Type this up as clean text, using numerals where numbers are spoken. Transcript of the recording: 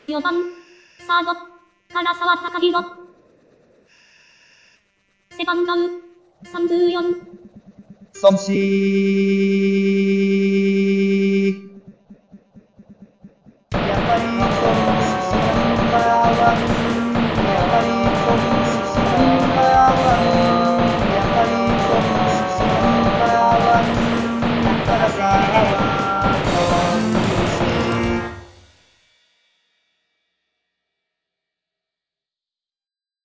4番、サード、唐沢貴弘。背番号、34。 送信。やばい。